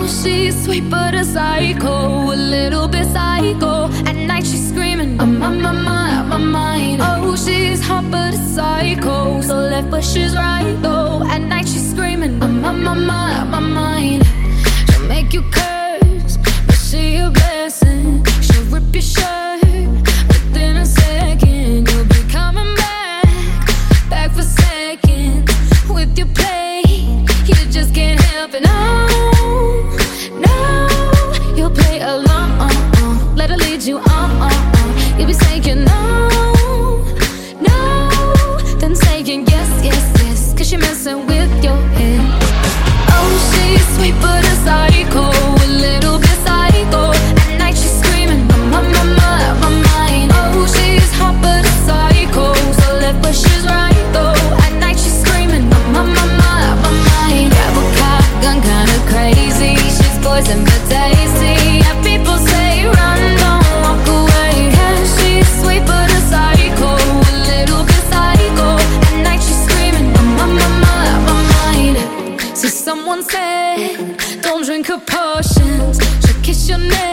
She's sweet but a psycho, a little bit psycho. At night she's screaming, I'm on my mind. Oh, she's hot but a psycho, so left but she's right though. At night she's screaming, I'm on my mind. She'll make you curse, but she a blessing. She'll rip your shirt within a second. You'll be coming back for seconds with your play. You just can't help it, no. You'll play along, let her lead you on. You'll be saying no, then saying yes, cause you're messing with your head. Oh, she's sweet but a psycho, a little bit psycho. At night she's screaming, my mind. Oh, she's hot but a psycho, so left but she's right though. At night she's screaming, my mind. Grab a car, gun kinda crazy. She's poison but tasty. Yeah, people say run, don't walk away. Yeah, she's sweet but a psycho, a little bit psycho. At night she's screaming, my mind. See, someone said don't drink her potions. She'll kiss your neck